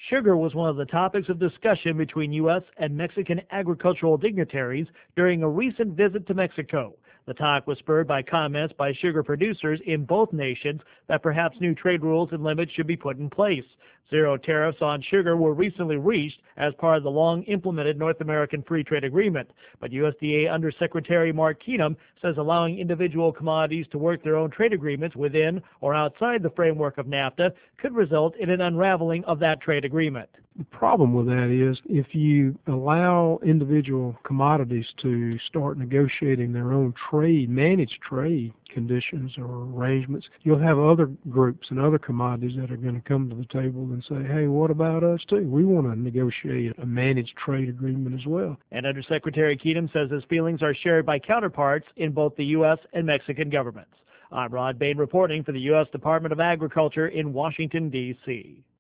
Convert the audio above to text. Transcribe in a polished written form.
Sugar was one of the topics of discussion between U.S. and Mexican agricultural dignitaries during a recent visit to Mexico. The talk was spurred by comments by sugar producers in both nations that perhaps new trade rules and limits should be put in place. Zero tariffs on sugar were recently reached as part of the long-implemented North American Free Trade Agreement, but USDA Undersecretary Mark Keenum says allowing individual commodities to work their own trade agreements within or outside the framework of NAFTA could result in an unraveling of that trade agreement. The problem with that is if you allow individual commodities to start negotiating their own trade, managed trade conditions or arrangements, you'll have other groups and other commodities that are going to come to the table and say, hey, what about us too? We want to negotiate a managed trade agreement as well. And Undersecretary Keenum says his feelings are shared by counterparts in both the U.S. and Mexican governments. I'm Rod Bain reporting for the U.S. Department of Agriculture in Washington, D.C.